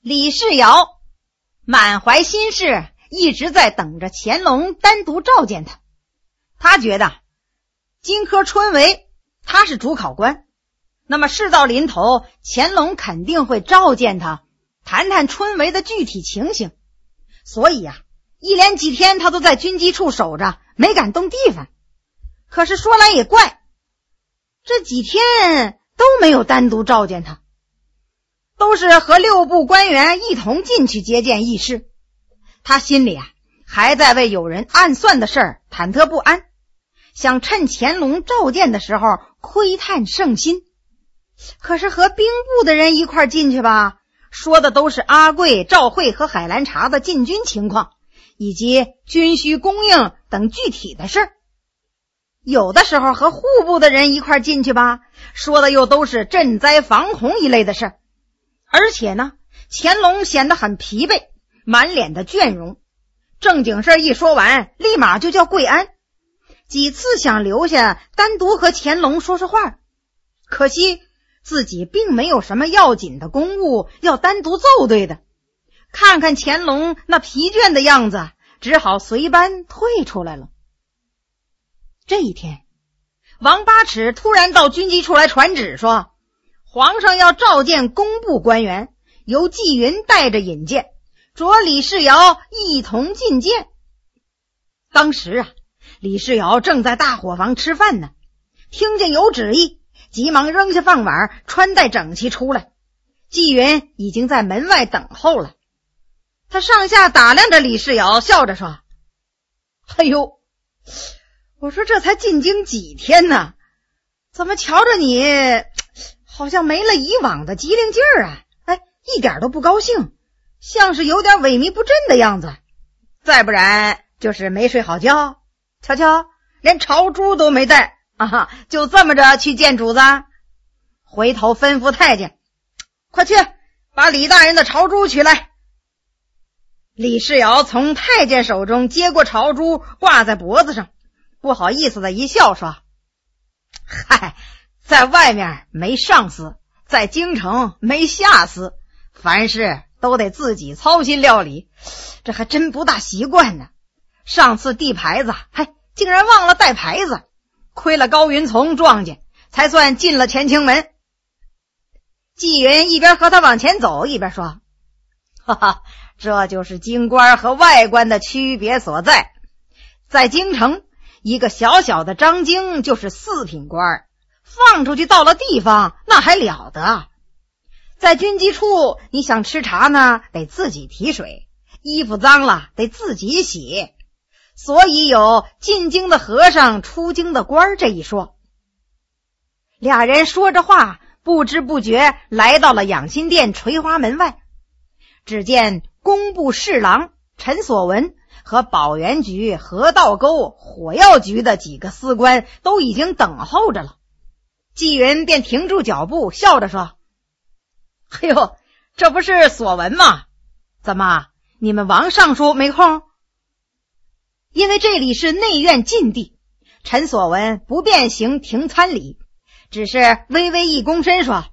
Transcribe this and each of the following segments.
李世尧满怀心事，一直在等着乾隆单独召见他。他觉得荆轲春闱他是主考官，那么事到临头，乾隆肯定会召见他，谈谈春闱的具体情形。所以一连几天他都在军机处守着，没敢动地方。可是说来也怪，这几天都没有单独召见他，都是和6部官员一同进去接见议事。他心里还在为有人暗算的事儿忐忑不安，想趁乾隆召见的时候窥探圣心。可是和兵部的人一块进去吧，说的都是阿桂、赵惠和海兰察的进军情况，以及军需供应等具体的事儿。有的时候和户部的人一块进去吧，说的又都是赈灾防洪一类的事儿。而且呢，乾隆显得很疲惫，满脸的倦容，正经事一说完，立马就叫跪安。几次想留下单独和乾隆说说话，可惜自己并没有什么要紧的公务要单独奏对的。看看乾隆那疲倦的样子，只好随班退出来了。这一天，王八尺突然到军机处来传旨说，皇上要召见工部官员，由纪云带着引荐，着李世尧一同觐见。当时李世尧正在大伙房吃饭呢，听见有旨意，急忙扔下饭碗，穿戴整齐出来。纪云已经在门外等候了。他上下打量着李世尧，笑着说，哎呦，我说这才进京几天呢，怎么瞧着你好像没了以往的机灵劲儿啊？一点都不高兴，像是有点萎靡不振的样子。再不然就是没睡好觉，瞧瞧连朝珠都没带就这么着去见主子。回头吩咐太监，快去把李大人的朝珠取来。李世尧从太监手中接过朝珠，挂在脖子上，不好意思的一笑说，嗨，在外面没上司，在京城没下司，凡事都得自己操心料理，这还真不大习惯呢。上次递牌子竟然忘了带牌子，亏了高云从撞见，才算进了乾清门。纪云一边和他往前走，一边说，哈哈，这就是京官和外官的区别所在。在京城，一个小小的张京就是4品官，放出去到了地方那还了得。在军机处，你想吃茶呢，得自己提水，衣服脏了得自己洗，所以有进京的和尚出京的官这一说。俩人说着话，不知不觉来到了养心殿垂花门外。只见工部侍郎陈所文和保元局、河道沟、火药局的几个司官都已经等候着了。纪云便停住脚步，笑着说，哎呦，这不是所文吗？怎么你们王尚书没空？因为这里是内院禁地，陈所文不便行停参礼，只是微微一躬身说，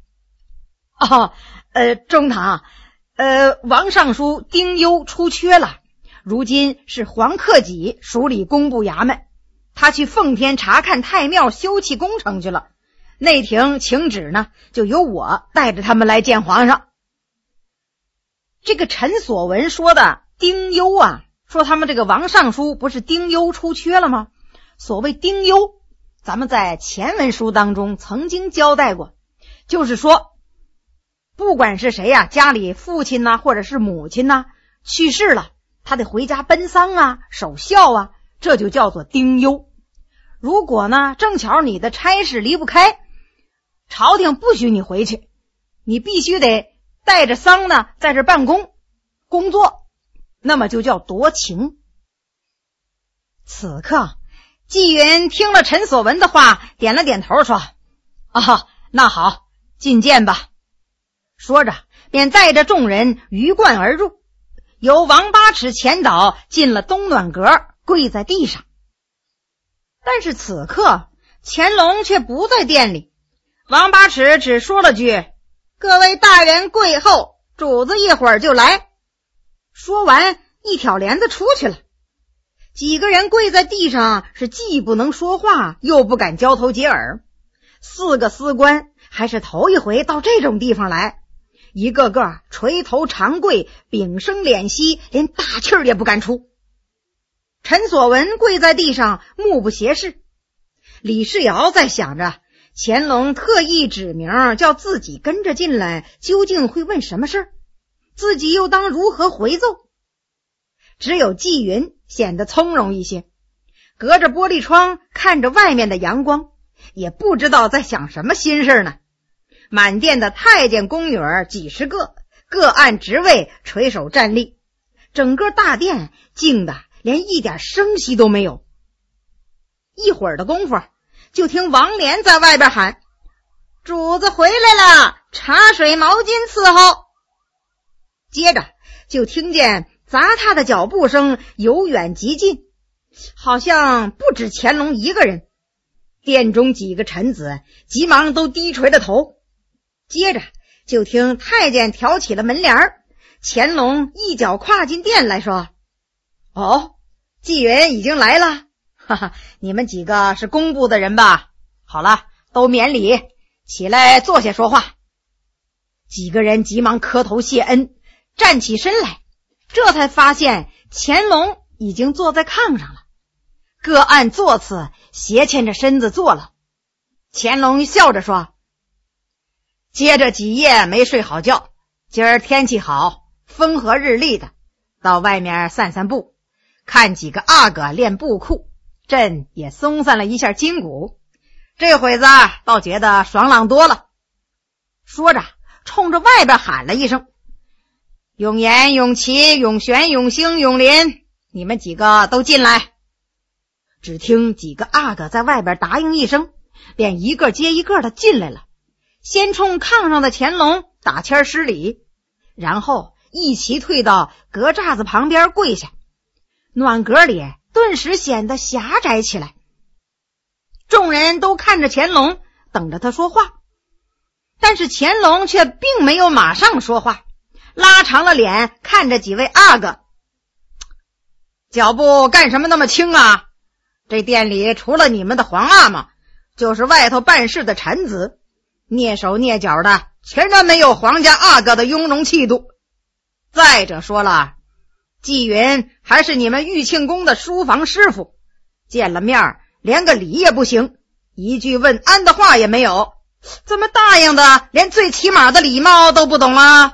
中堂，王尚书丁忧出缺了，如今是黄克己署理工部衙门，他去奉天查看太庙修葺工程去了。内廷请旨呢，就由我带着他们来见皇上。这个陈所文说的丁忧说他们这个王尚书不是丁忧出缺了吗？所谓丁忧，咱们在前文书当中曾经交代过，就是说不管是谁家里父亲或者是母亲去世了，他得回家奔丧守孝这就叫做丁忧。如果呢正巧你的差事离不开，朝廷不许你回去，你必须得带着丧在这办公工作，那么就叫夺情。此刻纪云听了陈所文的话，点了点头说，那好，觐见吧。说着便带着众人鱼贯而入，由王八尺前导进了东暖阁，跪在地上。但是此刻乾隆却不在殿里，王八尺只说了句，各位大人贵后， 主子一会儿就来。说完一挑帘子出去了。几个人跪在地上，是既不能说话又不敢交头接耳。4个司官还是头一回到这种地方来，一个个垂头长跪，屏声敛息，连大气儿也不敢出。陈所文跪在地上，目不斜视。李世尧在想着，乾隆特意指名叫自己跟着进来，究竟会问什么事儿？自己又当如何回奏？只有纪云显得从容一些，隔着玻璃窗看着外面的阳光，也不知道在想什么心事呢。满殿的太监宫女几十个，各按职位垂手站立，整个大殿静得连一点声息都没有。一会儿的功夫，就听王莲在外边喊：主子回来了，茶水毛巾伺候。接着就听见砸踏的脚步声由远及近，好像不止乾隆一个人。殿中几个臣子急忙都低垂了头。接着就听太监挑起了门帘，乾隆一脚跨进殿来说：哦，纪云已经来了，哈哈，你们几个是工部的人吧？好了，都免礼，起来坐下说话。几个人急忙磕头谢恩，站起身来，这才发现乾隆已经坐在炕上了，各按座次，斜牵着身子坐了。乾隆笑着说：接着几夜没睡好觉，今儿天气好，风和日丽的，到外面散散步，看几个阿哥练步库，朕也松散了一下筋骨，这会子倒觉得爽朗多了。说着冲着外边喊了一声：永言、永琪、永玄、永兴、永林，你们几个都进来。只听几个阿哥在外边答应一声，便一个接一个的进来了，先冲炕上的乾隆打签施礼，然后一齐退到隔栅子旁边跪下。暖阁里顿时显得狭窄起来，众人都看着乾隆，等着他说话。但是乾隆却并没有马上说话，拉长了脸看着几位阿哥：脚步干什么那么轻啊？这店里除了你们的皇阿玛，就是外头办事的臣子，蹑手蹑脚的，全然没有皇家阿哥的雍容气度。再者说了，纪云还是你们玉庆宫的书房师傅，见了面连个礼也不行，一句问安的话也没有，怎么答应的连最起码的礼貌都不懂啊？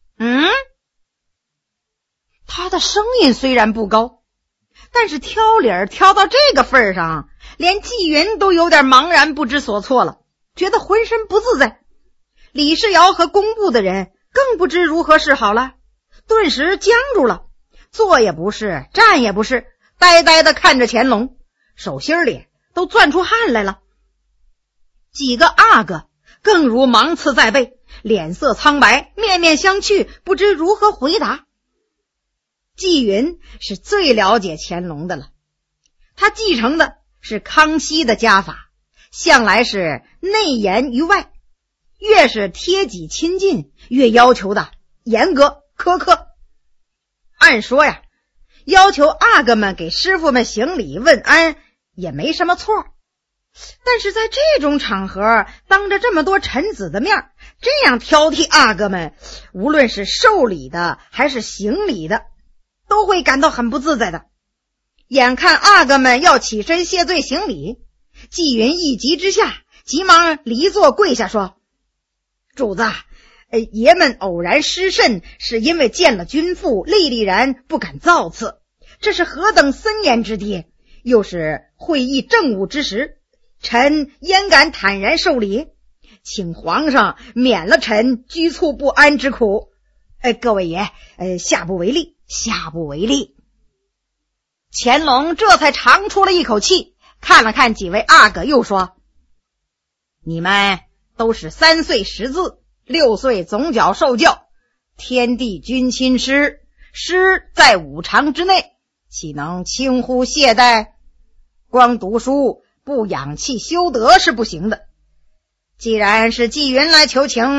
他的声音虽然不高，但是挑理儿挑到这个份上，连纪云都有点茫然不知所措了，觉得浑身不自在。李世尧和工部的人更不知如何是好了，顿时僵住了，坐也不是，站也不是，呆呆地看着乾隆，手心里都攥出汗来了。几个阿哥更如芒刺在背，脸色苍白，面面相觑，不知如何回答。纪云是最了解乾隆的了，他继承的是康熙的家法，向来是内严于外，越是贴己亲近，越要求的严格苛刻。按说呀，要求阿哥们给师傅们行礼问安也没什么错，但是在这种场合，当着这么多臣子的面，这样挑剔阿哥们，无论是受礼的还是行礼的，都会感到很不自在的。眼看阿哥们要起身谢罪行礼，纪云一急之下，急忙离座跪下说：主子，爷们偶然失慎，是因为见了君父，历历然不敢造次，这是何等森严之地，又是会议政务之时，臣焉敢坦然受礼，请皇上免了臣拘促不安之苦。各位爷，下不为例，下不为例。乾隆这才长出了一口气，看了看几位阿哥，又说：你们都是3岁识字，6岁总角受教，天地君亲师，师在5常之内，岂能轻忽懈怠？光读书不养气修德是不行的。既然是纪云来求情，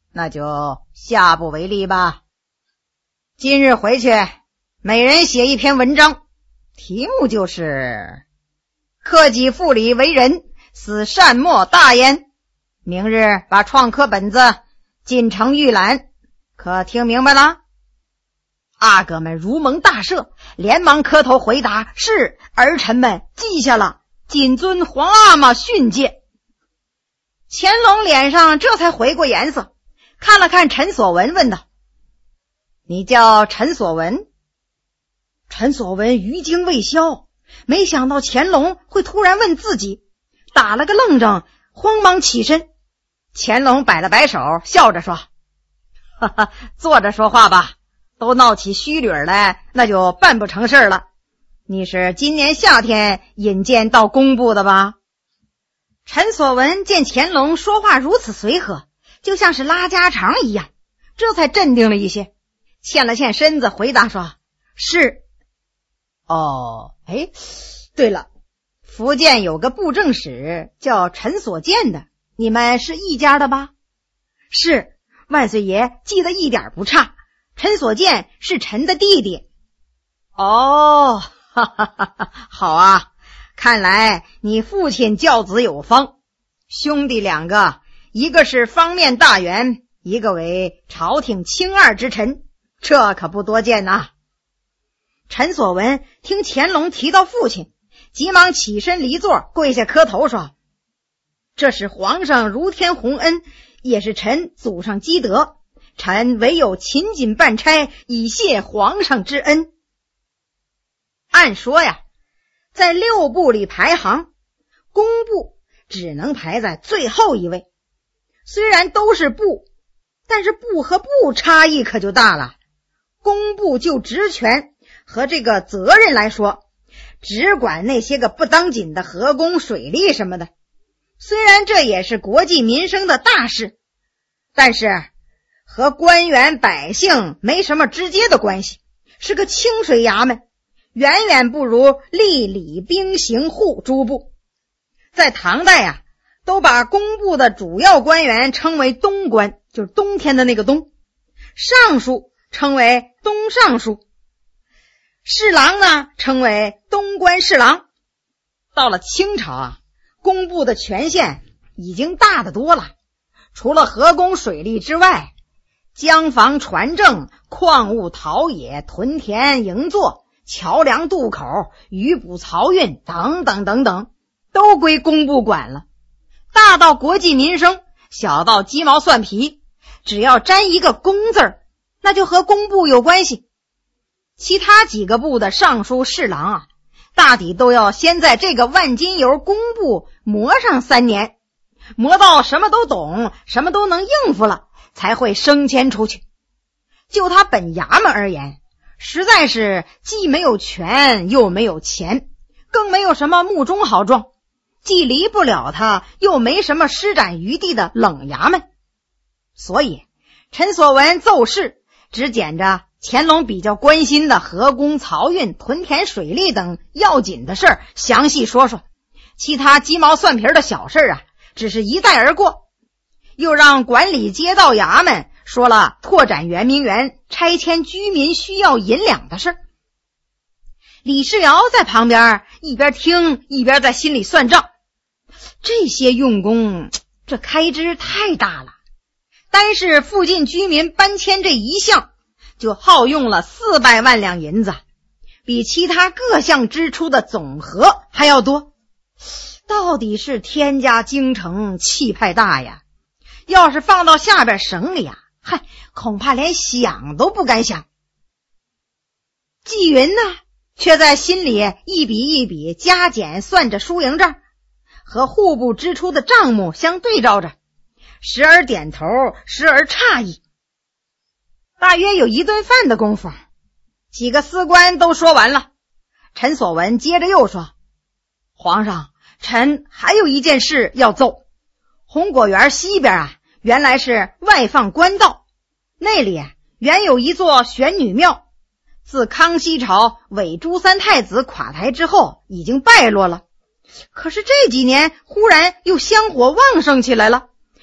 那就下不为例吧。今日回去，每人写一篇文章，题目就是克己复礼为人，使善莫大焉。明日把创刻本子进城预览，可听明白了？阿哥们如蒙大赦，连忙磕头回答：是，儿臣们记下了，谨遵皇阿玛训诫。乾隆脸上这才回过颜色，看了看陈所文，问道：你叫陈所文？陈所文余惊未消，没想到乾隆会突然问自己，打了个愣怔，慌忙起身。乾隆摆了摆手，笑着说：哈哈，坐着说话吧，都闹起虚履来，那就办不成事了。你是今年夏天引荐到工部的吧？陈所文见乾隆说话如此随和，就像是拉家常一样，这才镇定了一些，欠了欠身子回答说：是。哦，对了，福建有个布政使叫陈所见的，你们是一家的吧？是，万岁爷记得一点不差，陈所见是陈的弟弟。哦，哈哈哈哈，好啊，看来你父亲教子有方，兄弟两个，一个是方面大员，一个为朝廷卿二之臣，这可不多见呐。陈所文听乾隆提到父亲，急忙起身离座，跪下磕头说：这是皇上如天洪恩，也是臣祖上积德，臣唯有勤谨办差，以谢皇上之恩。按说呀，在6部里排行，工部只能排在最后一位。虽然都是部，但是部和部差异可就大了。工部就职权和这个责任来说，只管那些个不当紧的河工水利什么的，虽然这也是国计民生的大事，但是和官员百姓没什么直接的关系，是个清水衙门，远远不如吏礼兵刑户诸部。在唐代啊，都把工部的主要官员称为东官，就是冬天的那个冬，尚书称为东尚书，侍郎呢称为东官侍郎。到了清朝啊，工部的权限已经大得多了，除了河工水利之外，江防船政、矿物陶冶、屯田营作、桥梁渡口、渔捕漕运等等等等，都归工部管了。大到国计民生，小到鸡毛蒜皮，只要沾一个工字儿，那就和工部有关系。其他几个部的尚书侍郎啊，大抵都要先在这个万金油工部磨上3年，磨到什么都懂，什么都能应付了，才会升迁出去。就他本衙门而言，实在是既没有权又没有钱，更没有什么目中好状，既离不了他，又没什么施展余地的冷衙门。所以陈所文奏事只捡着乾隆比较关心的河工、漕运、屯田水利等要紧的事儿详细说说，其他鸡毛蒜皮的小事啊，只是一带而过。又让管理街道衙门说了拓展圆明园、拆迁居民需要银两的事。李世尧在旁边一边听一边在心里算账，这些用功，这开支太大了，单是附近居民搬迁这一项就耗用了400万两银子，比其他各项支出的总和还要多。到底是天家京城气派大呀，要是放到下边省里啊，恐怕连想都不敢想。纪云呢，却在心里一笔一笔加减算着输赢账，和户部支出的账目相对照着，时而点头，时而诧异。大约有1顿饭的功夫，几个司官都说完了。陈所文接着又说：皇上，臣还有一件事要奏。红果园西边啊，原来是外放官道，那里原有一座玄女庙，自康熙朝伪朱三太子垮台之后已经败落了，可是这几年忽然又香火旺盛起来了，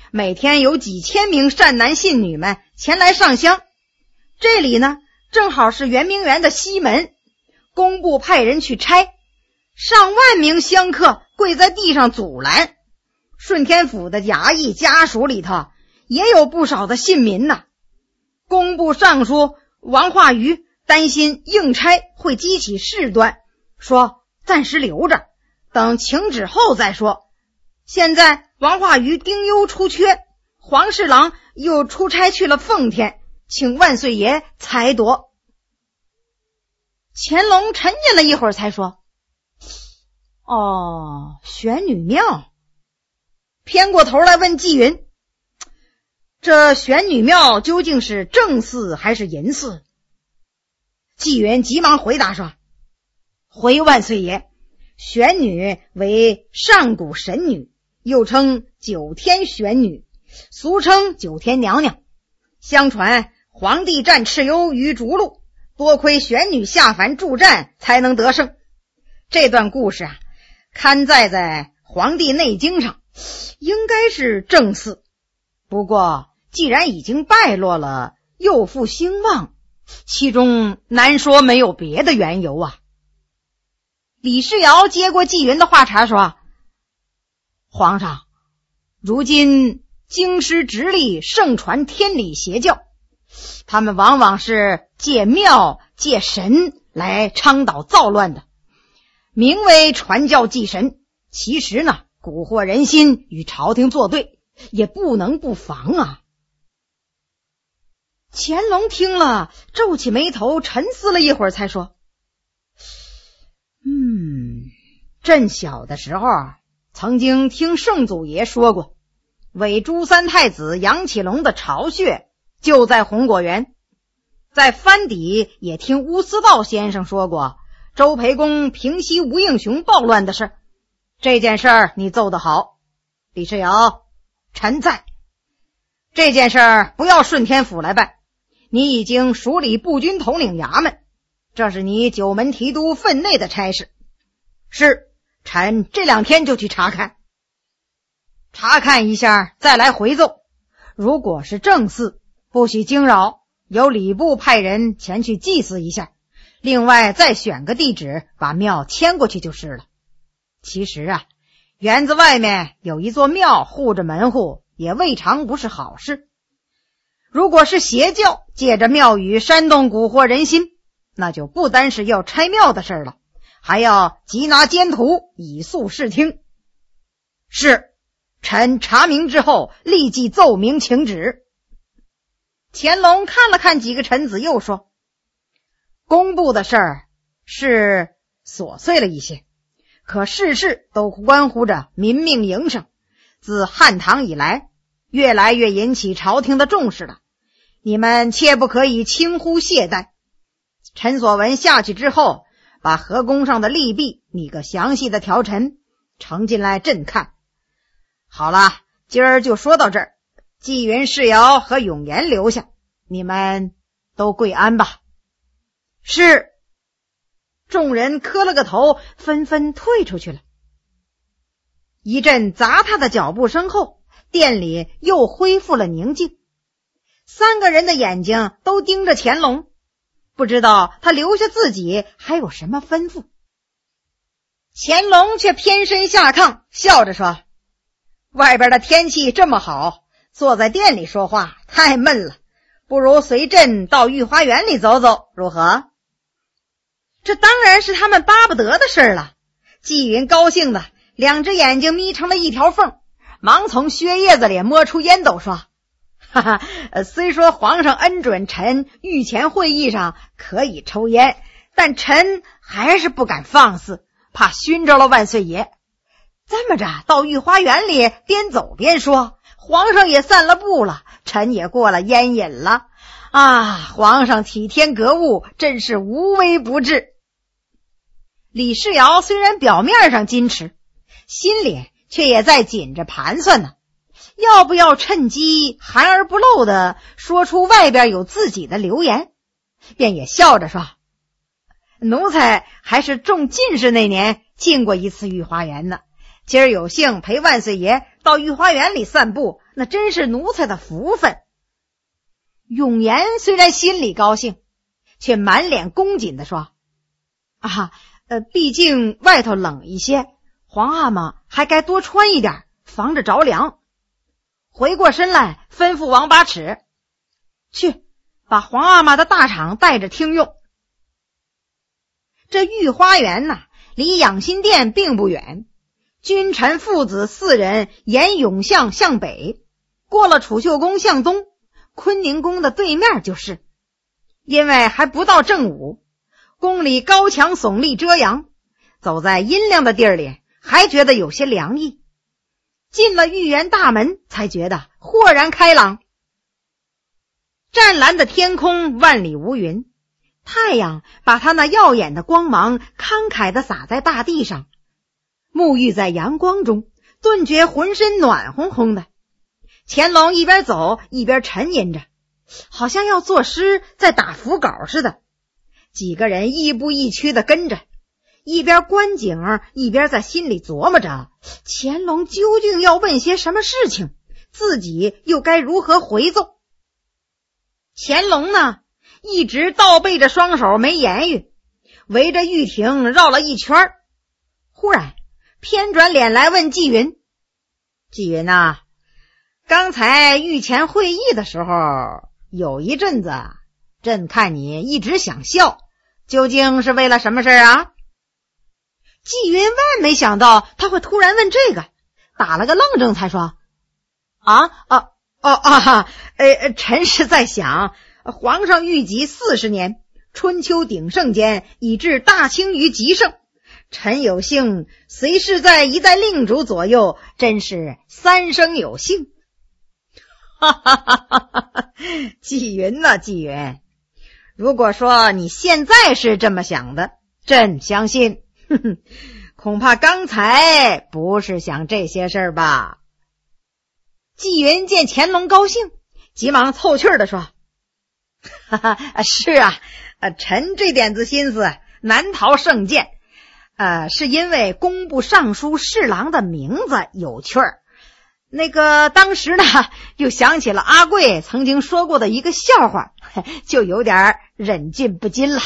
每天有几千名善男信女们前来上香。这里呢，正好是圆明园的西门，工部派人去拆，上万名香客跪在地上阻拦。顺天府的衙役家属里头也有不少的信民呐。工部尚书王化瑜担心硬拆会激起事端，说暂时留着，等请旨后再说。现在王化瑜丁忧出缺，黄侍郎又出差去了奉天，请万岁爷裁夺。乾隆沉吟了一会儿才说，玄女庙。偏过头来问纪云，这玄女庙究竟是正寺还是淫寺？纪云急忙回答说，回万岁爷，玄女为上古神女，又称九天玄女，俗称九天娘娘。相传皇帝战蚩尤于逐鹿，多亏玄女下凡助战才能得胜。这段故事刊载在皇帝内经上，应该是正寺。不过既然已经败落了，又复兴旺，其中难说没有别的缘由啊。李世尧接过纪云的话茬说，皇上，如今京师直隶盛传天理邪教，他们往往是借庙借神来倡导造乱的，名为传教祭神，其实呢蛊惑人心，与朝廷作对，也不能不防啊。乾隆听了皱起眉头，沉思了一会儿才说，朕小的时候曾经听圣祖爷说过，伪朱三太子杨启隆的巢穴就在红果园。在藩邸也听乌思道先生说过周培公平息吴应熊暴乱的事，这件事儿你奏得好。李世尧，臣在。这件事儿不要顺天府来办，你已经署理步军统领衙门，这是你九门提督分内的差事。是，臣这2天就去查看一下，再来回奏。如果是正寺，不许惊扰，由礼部派人前去祭祀一下，另外再选个地址把庙迁过去就是了。其实园子外面有一座庙护着门户，也未尝不是好事。如果是邪教借着庙宇煽动蛊惑人心，那就不单是要拆庙的事了，还要缉拿奸徒，以肃视听。是，臣查明之后立即奏明请旨。乾隆看了看几个臣子，又说，工部的事儿是琐碎了一些，可事事都关乎着民命营生，自汉唐以来越来越引起朝廷的重视了，你们切不可以轻忽懈怠。陈所闻下去之后，把河宫上的利弊拟个详细的条陈呈进来朕看。好了，今儿就说到这儿，纪云、世尧和永言留下，你们都跪安吧。是。众人磕了个头，纷纷退出去了。一阵砸踏的脚步声后，店里又恢复了宁静。3个人的眼睛都盯着乾隆，不知道他留下自己还有什么吩咐。乾隆却偏身下炕，笑着说，外边的天气这么好，坐在店里说话太闷了，不如随朕到御花园里走走，如何？这当然是他们巴不得的事了。纪云高兴的2只眼睛眯成了一条缝，忙从靴叶子里摸出烟斗说，哈哈，虽说皇上恩准臣御前会议上可以抽烟，但臣还是不敢放肆，怕熏着了万岁爷。这么着，到御花园里边走边说，皇上也散了步了，臣也过了烟瘾了啊！皇上体天格物，真是无微不至。李世尧虽然表面上矜持，心里却也在紧着盘算呢，要不要趁机含而不露的说出外边有自己的流言，便也笑着说，奴才还是中进士那年进过一次御花园呢，今儿有幸陪万岁爷到御花园里散步， 那真是奴才的福分。永言虽然心里高兴，却满脸恭谨地说：毕竟外头冷一些，皇阿玛还该多穿一点，防着着凉。回过身来吩咐王八尺，去把皇阿玛的大氅带着听用。这御花园离养心殿并不远，君臣父子4人沿永巷向北，过了储秀宫向东，坤宁宫的对面就是。因为还不到正午，宫里高墙耸立遮阳，走在阴凉的地儿里还觉得有些凉意。进了御园大门，才觉得豁然开朗。湛蓝的天空万里无云，太阳把它那耀眼的光芒慷慨地洒在大地上，沐浴在阳光中，顿觉浑身暖烘烘的。乾隆一边走一边沉吟着，好像要作诗在打腹稿似的。几个人亦步亦趋地跟着，一边观景一边在心里琢磨着乾隆究竟要问些什么事情，自己又该如何回奏。乾隆呢，一直倒背着双手没言语，围着御庭绕了一圈。忽然偏转脸来问纪云：纪云刚才御前会议的时候，有一阵子朕看你一直想笑，究竟是为了什么事啊？纪云万没想到他会突然问这个，打了个愣怔才说：臣是在想，皇上御疾40年，春秋鼎盛间以致大清于极盛，臣有幸随侍在一代令主左右，真是三生有幸。纪云纪云，如果说你现在是这么想的，朕相信，恐怕刚才不是想这些事儿吧。纪云见乾隆高兴，急忙凑趣儿地说：是臣这点子心思难逃圣鉴，是因为工部尚书侍郎的名字有趣儿。当时呢，又想起了阿贵曾经说过的一个笑话，就有点忍俊不禁了。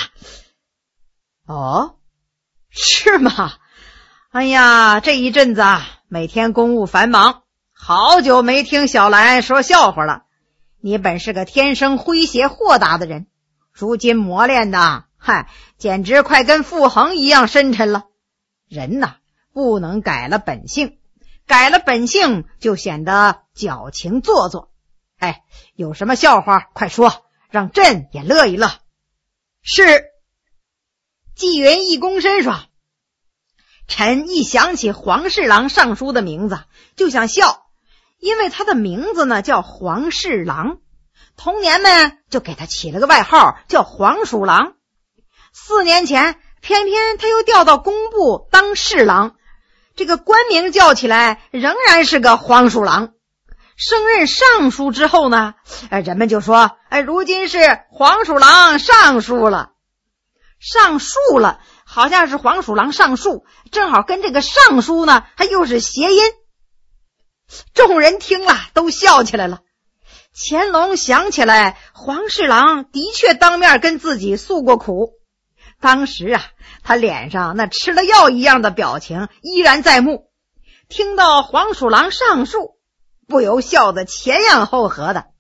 是吗？哎呀，这一阵子每天公务繁忙，好久没听小兰说笑话了。你本是个天生诙谐豁达的人，如今磨练的简直快跟傅恒一样深沉了。人不能改了本性，改了本性就显得矫情做作。有什么笑话快说，让朕也乐一乐。是。纪云一躬身说：臣一想起黄侍郎尚书的名字就想笑，因为他的名字呢叫黄侍郎，童年们就给他起了个外号叫黄鼠狼。4年前偏偏他又调到工部当侍郎，这个官名叫起来仍然是个黄鼠狼。升任尚书之后呢，人们就说如今是黄鼠狼尚书了。上树了，好像是黄鼠狼上树，正好跟这个尚书呢还又是谐音。众人听了都笑起来了。乾隆想起来黄侍郎的确当面跟自己诉过苦，当时他脸上那吃了药一样的表情依然在目，听到黄鼠狼上树，不由笑得前仰后合的。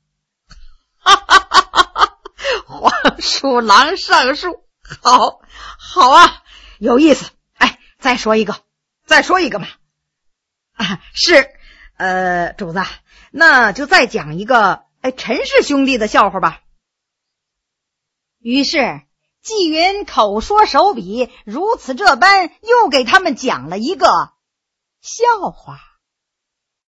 黄鼠狼上树，好有意思。再说一个嘛。是，主子，那就再讲一个陈氏兄弟的笑话吧。于是纪云口说手笔，如此这般又给他们讲了一个笑话。